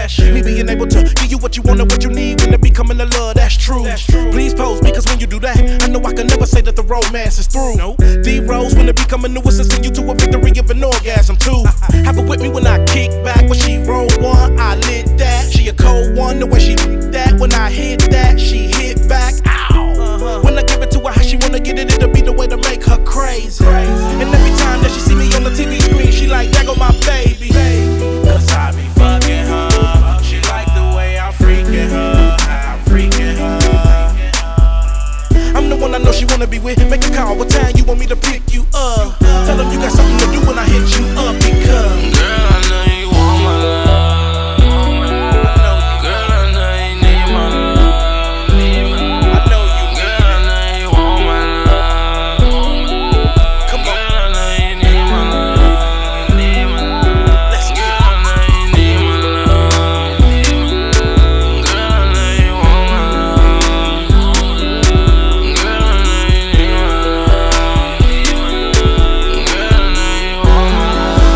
that's you. Me being able to give you what you want and what you need when it be coming to love, that's true. Please pose, because when you do that, I know I can never say that the romance is through. D-Rose, when it be coming to assisting you to a victory of an orgasm too. Have it with me when I kick back, when she roll one, I lit that. She a cold one, the way she hit that. When I hit that, she hit back. Ow. When I give it to her how she wanna get it, it'll be the way to make her crazy. And every time that she see me on the TV screen, she like, there go my baby. Cause I be fucking her. She like the way I'm freaking her. I'm freaking her. I'm the one I know she wanna be with. Make a call, what time you want me to pick you up? Tell them you got something to do when I hit you up, because girl, I know you want my love. Girl, I know you need my love. I know you. Girl, I know you want my love. Come on. Girl, I know you need my love. Let's get Girl, I know you need my love. Girl, I know you want my love. Girl, I know you need my love. Girl, I know you want my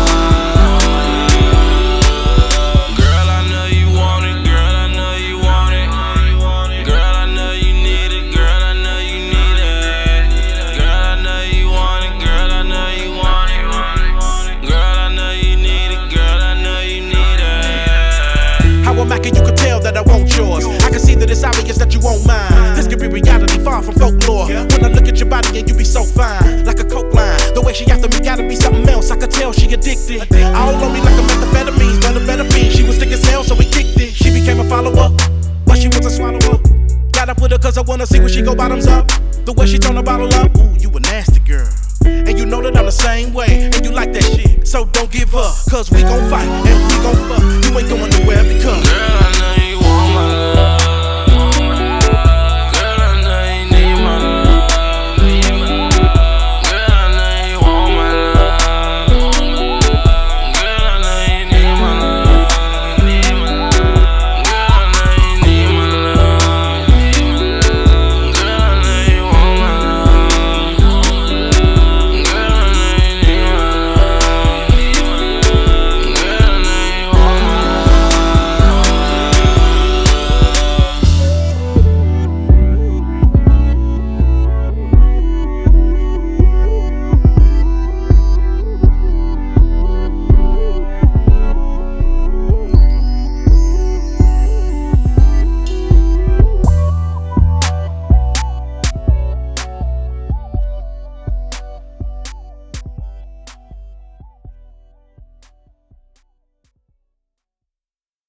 love. Girl, I know you want it. Girl, I know you want it. Girl, I know you need it. Girl, I know you need it. Girl, I know you want it. Girl, I know you want it. Girl, I know you need it. Girl, I know you need it. how I'm acting, you can tell that I want yours. I can see that it's obvious that you won't mind. This could be reality, far from folklore. When I look at your body and you be so fine, like a coke line. The way she after me gotta be something else. I could tell she addicted. All on me like a methamphetamine, but a better fiend. She was thick as hell, so we kicked it. She became a follower, but she was a swallower. Got up with her cause I wanna see when she go bottoms up. The way she turn the bottle up, ooh, you a nasty girl. And you know that I'm the same way, and you like that shit. So don't give up, cause we gon' fight and we gon' fuck. You ain't going nowhere because Girl, I know